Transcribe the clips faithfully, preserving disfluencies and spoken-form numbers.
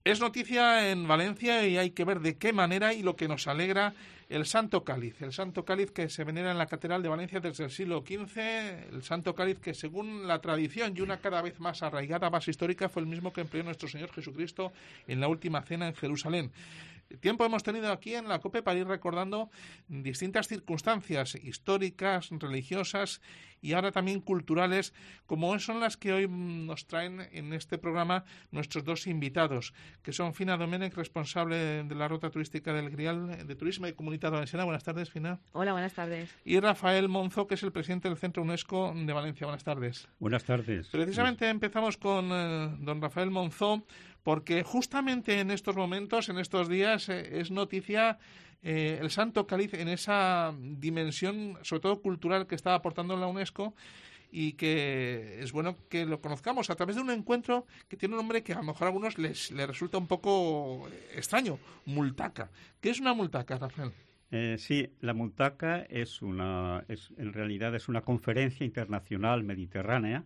Es noticia en Valencia y hay que ver de qué manera y lo que nos alegra el Santo Cáliz. El Santo Cáliz que se venera en la Catedral de Valencia desde el siglo quince. El Santo Cáliz que, según la tradición y una cada vez más arraigada base histórica, fue el mismo que empleó nuestro Señor Jesucristo en la última cena en Jerusalén. Tiempo hemos tenido aquí en la COPE para ir recordando distintas circunstancias históricas, religiosas y ahora también culturales, como son las que hoy nos traen en este programa nuestros dos invitados, que son Fina Domènech, responsable de la ruta turística del Grial de Turismo y Comunitat Valenciana. Buenas tardes, Fina. Hola, buenas tardes. Y Rafael Monzó, que es el presidente del Centro UNESCO de Valencia. Buenas tardes. Buenas tardes. Precisamente pues... empezamos con eh, don Rafael Monzó, porque justamente en estos momentos, en estos días, eh, es noticia eh, el Santo Cáliz en esa dimensión, sobre todo cultural, que está aportando la UNESCO y que es bueno que lo conozcamos a través de un encuentro que tiene un nombre que a lo mejor a algunos les, les resulta un poco extraño, Multaca. ¿Qué es una multaca, Rafael? Eh, sí, la Multaca es una, es, en realidad es una conferencia internacional mediterránea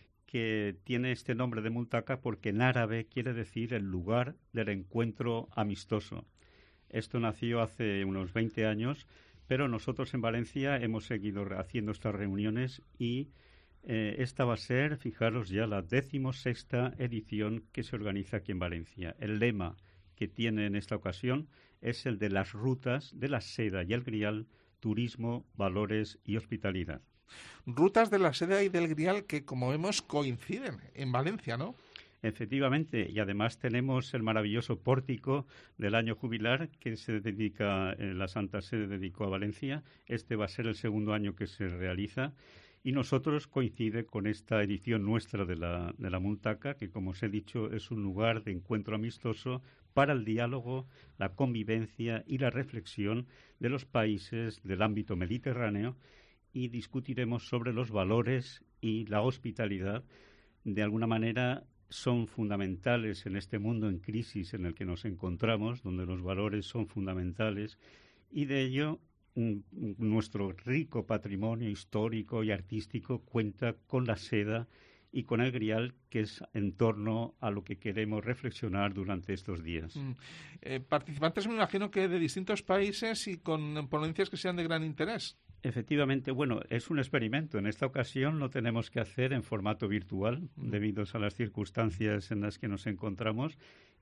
que tiene este nombre de Multaca porque en árabe quiere decir el lugar del encuentro amistoso. Esto nació hace unos veinte años, pero nosotros en Valencia hemos seguido haciendo estas reuniones y eh, esta va a ser, fijaros ya, la decimosexta edición que se organiza aquí en Valencia. El lema que tiene en esta ocasión es el de las rutas de la seda y el grial, turismo, valores y hospitalidad. Rutas de la seda y del grial que, como vemos, coinciden en Valencia, ¿no? Efectivamente, y además tenemos el maravilloso pórtico del año jubilar que se dedica, eh, la Santa Sede dedicó a Valencia. Este va a ser el segundo año que se realiza y nosotros coincide con esta edición nuestra de la, de la Multaca, que como os he dicho es un lugar de encuentro amistoso para el diálogo, la convivencia y la reflexión de los países del ámbito mediterráneo, y discutiremos sobre los valores y la hospitalidad. De alguna manera son fundamentales en este mundo en crisis en el que nos encontramos, donde los valores son fundamentales, y de ello un, nuestro rico patrimonio histórico y artístico cuenta con la seda y con el grial, que es en torno a lo que queremos reflexionar durante estos días. Mm. Eh, participantes me imagino que de distintos países y con ponencias que sean de gran interés. Efectivamente, bueno, es un experimento. En esta ocasión lo tenemos que hacer en formato virtual, mm. debido a las circunstancias en las que nos encontramos,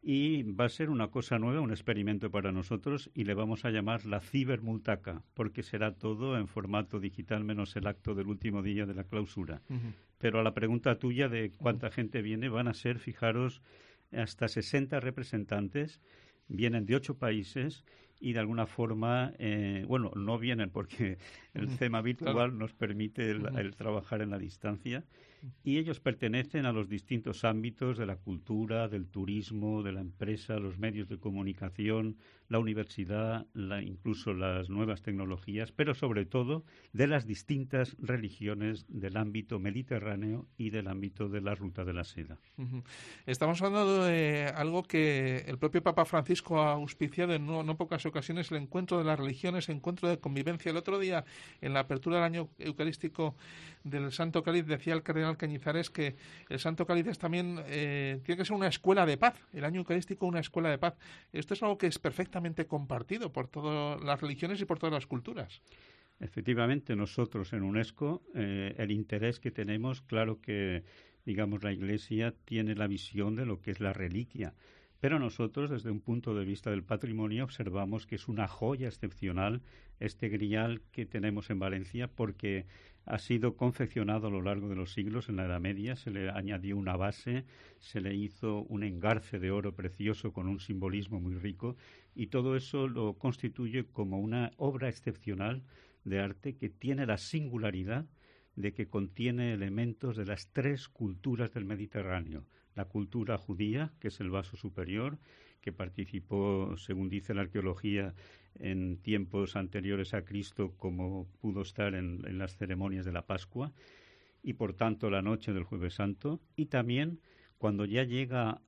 y va a ser una cosa nueva, un experimento para nosotros, y le vamos a llamar la Cibermultaca, porque será todo en formato digital menos el acto del último día de la clausura. Uh-huh. Pero a la pregunta tuya de cuánta gente viene, van a ser, fijaros, hasta sesenta representantes, vienen de ocho países y de alguna forma, eh, bueno, no vienen porque el tema virtual claro. nos permite el, el trabajar en la distancia, y ellos pertenecen a los distintos ámbitos de la cultura, del turismo, de la empresa, los medios de comunicación, la universidad, la, incluso las nuevas tecnologías, pero sobre todo de las distintas religiones del ámbito mediterráneo y del ámbito de la Ruta de la Seda. Uh-huh. Estamos hablando de algo que el propio Papa Francisco ha auspiciado en no, no pocas ocasiones, el encuentro de las religiones, encuentro de convivencia. El otro día, en la apertura del año eucarístico del Santo Cáliz, decía el cardenal Cañizares que el Santo Cáliz es también eh, tiene que ser una escuela de paz, el año eucarístico una escuela de paz. Esto es algo que es perfectamente compartido por todas las religiones y por todas las culturas. Efectivamente, nosotros en UNESCO, eh, el interés que tenemos, claro que, digamos, la Iglesia tiene la visión de lo que es la reliquia, pero nosotros, desde un punto de vista del patrimonio, observamos que es una joya excepcional este grial que tenemos en Valencia, porque ha sido confeccionado a lo largo de los siglos. En la Edad Media se le añadió una base, se le hizo un engarce de oro precioso con un simbolismo muy rico, y todo eso lo constituye como una obra excepcional de arte que tiene la singularidad de que contiene elementos de las tres culturas del Mediterráneo. La cultura judía, que es el vaso superior, que participó, según dice la arqueología, en tiempos anteriores a Cristo, como pudo estar en, en las ceremonias de la Pascua, y por tanto la noche del Jueves Santo, y también cuando ya llega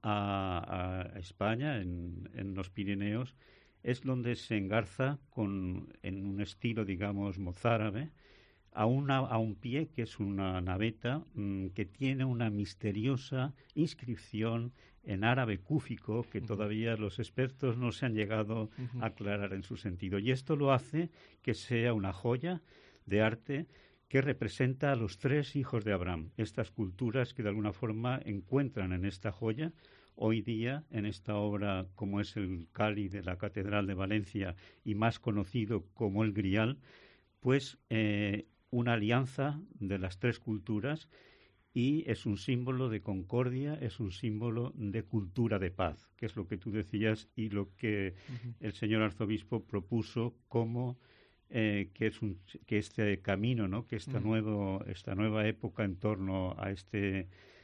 a, a España, en, en los Pirineos, es donde se engarza con, en un estilo, digamos, mozárabe, a, una, a un pie que es una naveta mmm, que tiene una misteriosa inscripción en árabe cúfico que todavía los expertos no se han llegado a aclarar en su sentido. Y esto lo hace que sea una joya de arte que representa a los tres hijos de Abraham, estas culturas que de alguna forma encuentran en esta joya. Hoy día, en esta obra, como es el cáliz de la Catedral de Valencia y más conocido como el Grial, pues eh, una alianza de las tres culturas, y es un símbolo de concordia, es un símbolo de cultura de paz, que es lo que tú decías y lo que uh-huh. el señor arzobispo propuso como eh, que es un, que este camino, ¿no? Que esta, uh-huh. nuevo, esta nueva época en torno a este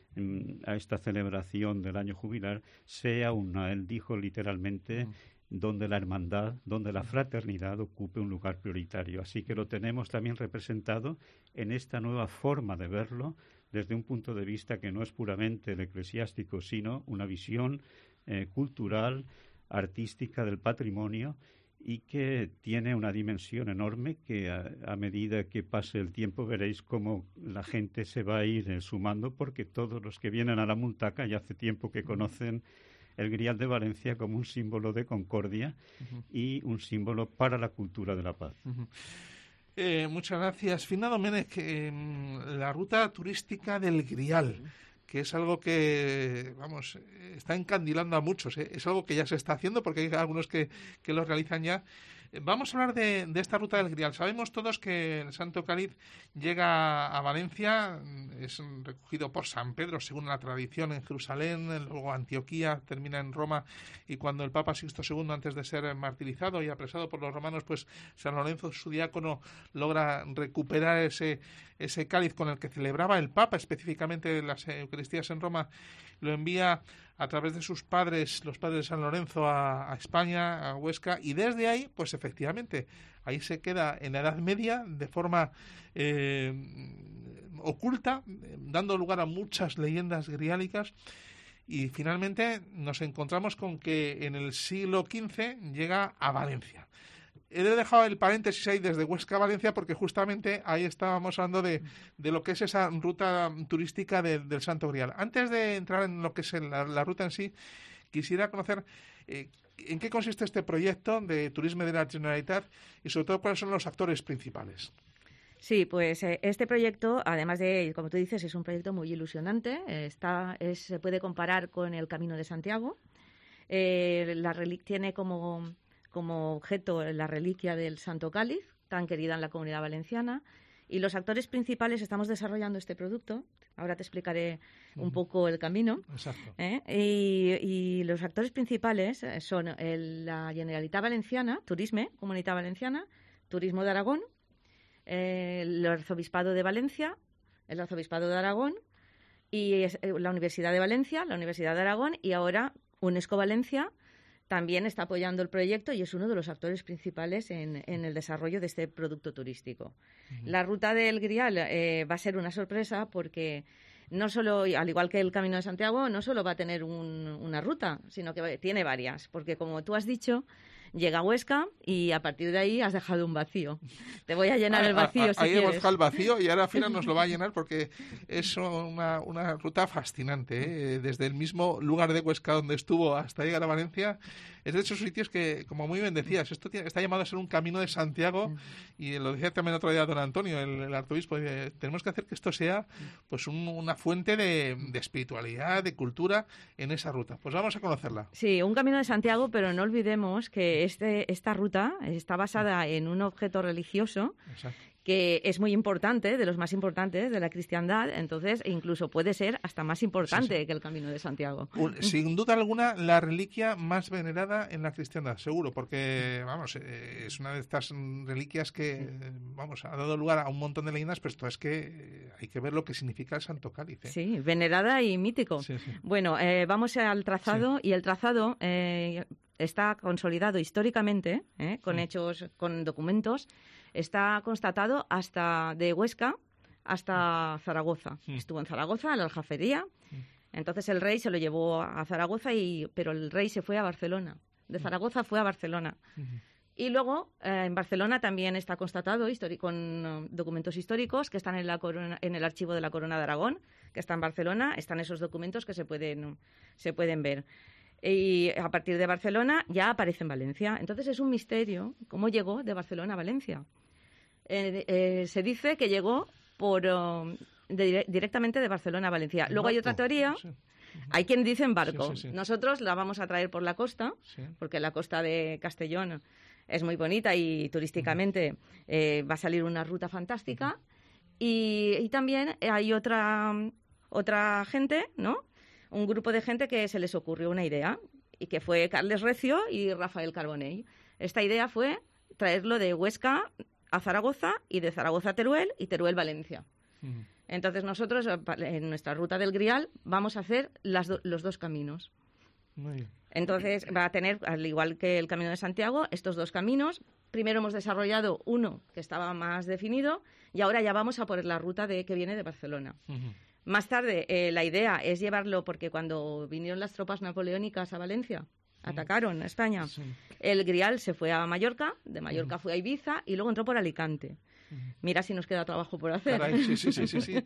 a esta celebración del año jubilar sea una, él dijo literalmente, uh-huh. donde la hermandad, donde la fraternidad ocupe un lugar prioritario. Así que lo tenemos también representado en esta nueva forma de verlo, desde un punto de vista que no es puramente el eclesiástico, sino una visión eh, cultural, artística del patrimonio, y que tiene una dimensión enorme que a, a medida que pase el tiempo veréis cómo la gente se va a ir eh, sumando, porque todos los que vienen a la Multaca ya hace tiempo que conocen el Grial de Valencia como un símbolo de concordia uh-huh. y un símbolo para la cultura de la paz. Uh-huh. Eh, muchas gracias. Fina Domènech, eh, la ruta turística del Grial, que es algo que, vamos, está encandilando a muchos, ¿eh? Es algo que ya se está haciendo porque hay algunos que, que lo realizan ya. Vamos a hablar de, de esta ruta del Grial. Sabemos todos que el Santo Cáliz llega a Valencia, es recogido por San Pedro, según la tradición, en Jerusalén, luego Antioquía, termina en Roma, y cuando el Papa Sixto segundo, antes de ser martirizado y apresado por los romanos, pues San Lorenzo, su diácono, logra recuperar ese, ese cáliz con el que celebraba el Papa, específicamente las Eucaristías en Roma, lo envía a través de sus padres, los padres de San Lorenzo, a, a España, a Huesca, y desde ahí, pues efectivamente, ahí se queda en la Edad Media de forma eh, oculta, dando lugar a muchas leyendas griálicas, y finalmente nos encontramos con que en el siglo quince llega a Valencia. He dejado el paréntesis ahí desde Huesca a Valencia porque justamente ahí estábamos hablando de, de lo que es esa ruta turística de, del Santo Grial. Antes de entrar en lo que es la, la ruta en sí, quisiera conocer eh, en qué consiste este proyecto de Turisme de la Generalitat y sobre todo cuáles son los actores principales. Sí, pues eh, este proyecto, además de, como tú dices, es un proyecto muy ilusionante. Eh, está, es, se puede comparar con el Camino de Santiago. Eh, la relic tiene como... como objeto la reliquia del Santo Cáliz, tan querida en la Comunidad Valenciana, y los actores principales estamos desarrollando este producto. Ahora te explicaré uh-huh. un poco el camino. Exacto. ¿Eh? Y, y los actores principales son el, la Generalitat Valenciana, Turisme, Comunitat Valenciana, Turismo de Aragón, eh, el Arzobispado de Valencia, el Arzobispado de Aragón, y es, eh, la Universidad de Valencia, la Universidad de Aragón, y ahora UNESCO Valencia también está apoyando el proyecto y es uno de los actores principales en, en el desarrollo de este producto turístico. Uh-huh. La ruta del Grial eh, va a ser una sorpresa porque no solo, al igual que el Camino de Santiago, no solo va a tener un, una ruta, sino que tiene varias, porque como tú has dicho, llega a Huesca y a partir de ahí has dejado un vacío. Te voy a llenar el vacío a, a, si ahí quieres. Ahí hemos dejado el vacío y ahora Fina nos lo va a llenar porque es una, una ruta fascinante, ¿eh? Desde el mismo lugar de Huesca donde estuvo hasta llegar a Valencia. Es de esos sitios que, como muy bien decías, esto tiene, está llamado a ser un camino de Santiago, y lo decía también otro día don Antonio, el, el arzobispo, dice, tenemos que hacer que esto sea pues un, una fuente de, de espiritualidad, de cultura en esa ruta. Pues vamos a conocerla. Sí, un camino de Santiago, pero no olvidemos que este, esta ruta está basada en un objeto religioso. Exacto. Que es muy importante, de los más importantes de la cristiandad, entonces incluso puede ser hasta más importante sí, sí. que el Camino de Santiago. Sin duda alguna, la reliquia más venerada en la cristiandad, seguro, porque, vamos, es una de estas reliquias que, vamos, ha dado lugar a un montón de leyendas, pero esto es que hay que ver lo que significa el Santo Cáliz. ¿eh? Sí, venerada y mítico. Sí, sí. Bueno, eh, vamos al trazado, sí. y el trazado eh, está consolidado históricamente, eh, con sí. hechos, con documentos. Está constatado hasta de Huesca hasta Zaragoza. Sí. Estuvo en Zaragoza, en la Aljafería. Sí. Entonces el rey se lo llevó a Zaragoza, y pero el rey se fue a Barcelona. De Zaragoza fue a Barcelona. Sí. Y luego, eh, en Barcelona también está constatado con uh, documentos históricos que están en, la corona, en el archivo de la Corona de Aragón, que está en Barcelona, están esos documentos que se pueden, se pueden ver. Y a partir de Barcelona ya aparece en Valencia. Entonces es un misterio cómo llegó de Barcelona a Valencia. Eh, eh, se dice que llegó por uh, de, directamente de Barcelona a Valencia. Luego hay otra teoría. Sí. Hay quien dice en barco. Sí, sí, sí. Nosotros la vamos a traer por la costa, sí. porque la costa de Castellón es muy bonita y turísticamente eh, va a salir una ruta fantástica. Y, y también hay otra, otra gente, ¿no? Un grupo de gente que se les ocurrió una idea, y que fue Carles Recio y Rafael Carbonell. Esta idea fue traerlo de Huesca a Zaragoza y de Zaragoza a Teruel y Teruel-Valencia. Uh-huh. Entonces nosotros, en nuestra ruta del Grial, vamos a hacer las do- los dos caminos. Muy bien. Entonces va a tener, al igual que el Camino de Santiago, estos dos caminos. Primero hemos desarrollado uno que estaba más definido y ahora ya vamos a por la ruta de, que viene de Barcelona. Uh-huh. Más tarde, eh, la idea es llevarlo, porque cuando vinieron las tropas napoleónicas a Valencia, sí. atacaron a España, sí. el Grial se fue a Mallorca, de Mallorca uh-huh. fue a Ibiza y luego entró por Alicante. Mira si nos queda trabajo por hacer. Caray, sí, sí, sí, sí, sí.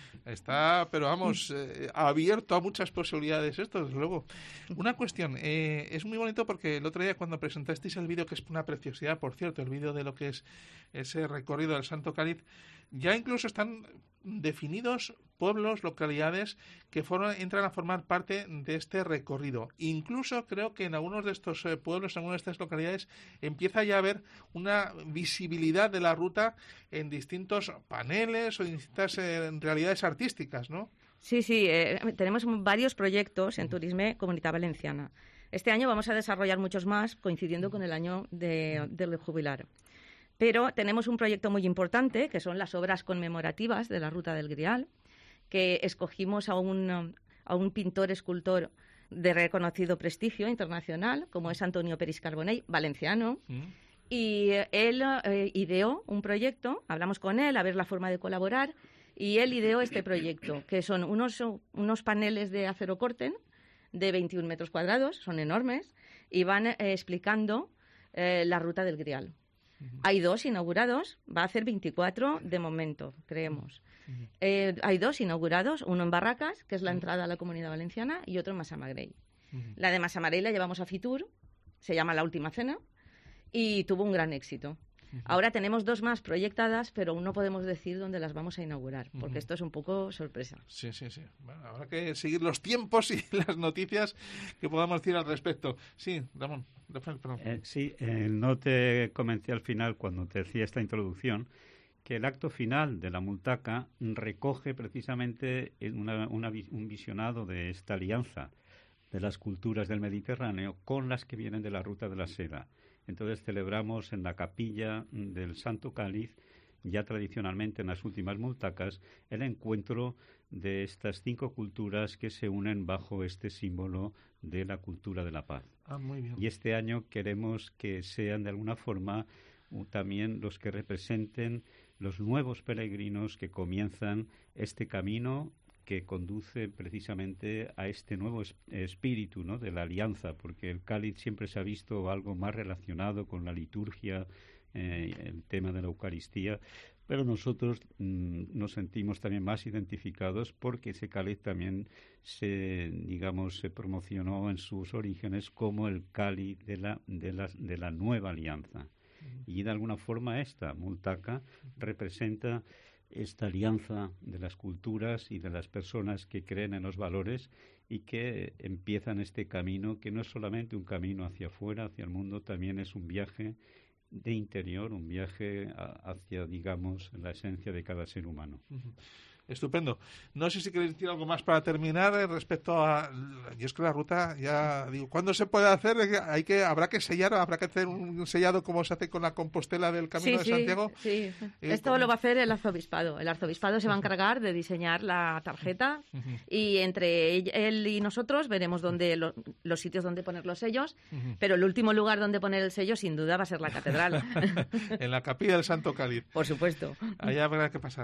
Está, pero vamos, eh, abierto a muchas posibilidades esto, desde luego. Una cuestión, eh, es muy bonito porque el otro día cuando presentasteis el vídeo, que es una preciosidad, por cierto, el vídeo de lo que es ese recorrido del Santo Cáliz, ya incluso están definidos pueblos, localidades que forman, entran a formar parte de este recorrido. Incluso creo que en algunos de estos eh, pueblos, en algunas de estas localidades, empieza ya a haber una visibilidad de la ruta en distintos paneles o en distintas eh, realidades artísticas, ¿no? Sí, sí, eh, tenemos varios proyectos en Turisme Comunitat Valenciana. Este año vamos a desarrollar muchos más, coincidiendo con el año de, del jubilar. Pero tenemos un proyecto muy importante, que son las obras conmemorativas de la Ruta del Grial, que escogimos a un, a un pintor escultor de reconocido prestigio internacional, como es Antonio Peris Carbonell, valenciano, mm. y él eh, ideó un proyecto, hablamos con él a ver la forma de colaborar, y él ideó este proyecto, que son unos, unos paneles de acero corten de veintiún metros cuadrados, son enormes, y van eh, explicando eh, la Ruta del Grial. Uh-huh. Hay dos inaugurados, va a hacer veinticuatro de momento, creemos. Uh-huh. Eh, hay dos inaugurados, uno en Barracas, que es la entrada a la Comunidad Valenciana, y otro en Massamagrell. Uh-huh. La de Massamagrell la llevamos a Fitur, se llama La Última Cena, y tuvo un gran éxito. Uh-huh. Ahora tenemos dos más proyectadas, pero aún no podemos decir dónde las vamos a inaugurar, porque uh-huh. esto es un poco sorpresa. Sí, sí, sí. Bueno, habrá que seguir los tiempos y las noticias que podamos decir al respecto. Sí, Ramón. Eh, sí, eh, no te comenté al final, cuando te decía esta introducción, que el acto final de la Multaca recoge precisamente una, una, un visionado de esta alianza de las culturas del Mediterráneo con las que vienen de la Ruta de la Seda. Entonces celebramos en la capilla del Santo Cáliz, ya tradicionalmente en las últimas multacas, el encuentro de estas cinco culturas que se unen bajo este símbolo de la cultura de la paz. Ah, muy bien. Y este año queremos que sean de alguna forma uh, también los que representen los nuevos peregrinos que comienzan este camino que conduce precisamente a este nuevo es- espíritu, ¿no?, de la alianza, porque el cáliz siempre se ha visto algo más relacionado con la liturgia, eh, el tema de la Eucaristía, pero nosotros mmm, nos sentimos también más identificados porque ese cáliz también se, digamos, se promocionó en sus orígenes como el cáliz de la, de la, de la nueva alianza. Uh-huh. Y de alguna forma esta Multaca representa esta alianza de las culturas y de las personas que creen en los valores y que empiezan este camino, que no es solamente un camino hacia afuera, hacia el mundo, también es un viaje de interior, un viaje a, hacia, digamos, la esencia de cada ser humano. Uh-huh. Estupendo. No sé si queréis decir algo más para terminar eh, respecto a... Yo es que la ruta, ya digo, ¿cuándo se puede hacer? Hay que, ¿Habrá que sellar? ¿Habrá que hacer un sellado como se hace con la Compostela del Camino sí, de Santiago? Sí, sí. Eh, Esto ¿cómo? Lo va a hacer el arzobispado. El arzobispado se va a encargar de diseñar la tarjeta uh-huh. y entre él y nosotros veremos dónde lo, los sitios donde poner los sellos, uh-huh. pero el último lugar donde poner el sello sin duda va a ser la catedral. En la capilla del Santo Cáliz. Por supuesto. Allá habrá que pasar.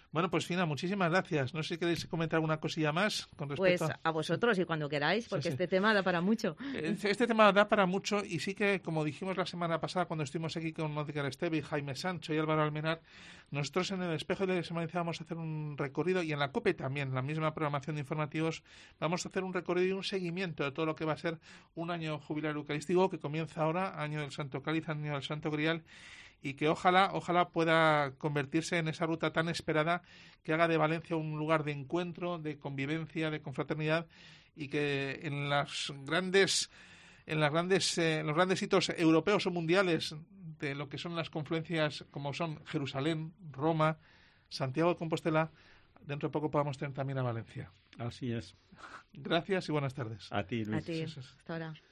Bueno, pues Fina, muchísimas gracias. No sé si queréis comentar alguna cosilla más con respecto Pues a vosotros y cuando queráis, porque sí, sí. este tema da para mucho. Este tema da para mucho y sí que, como dijimos la semana pasada cuando estuvimos aquí con Mónica Esteve, Jaime Sancho y Álvaro Almenar, nosotros en el Espejo de la Semana vamos a hacer un recorrido y en la COPE también, la misma programación de informativos, vamos a hacer un recorrido y un seguimiento de todo lo que va a ser un año jubilario eucarístico que comienza ahora, año del Santo Cáliz, año del Santo Grial, y que ojalá, ojalá pueda convertirse en esa ruta tan esperada que haga de Valencia un lugar de encuentro, de convivencia, de confraternidad y que en las grandes, en las grandes, eh, los grandes hitos europeos o mundiales de lo que son las confluencias como son Jerusalén, Roma, Santiago de Compostela, dentro de poco podamos tener también a Valencia. Así es. Gracias y buenas tardes. A ti, Luis. A ti. Hasta ahora.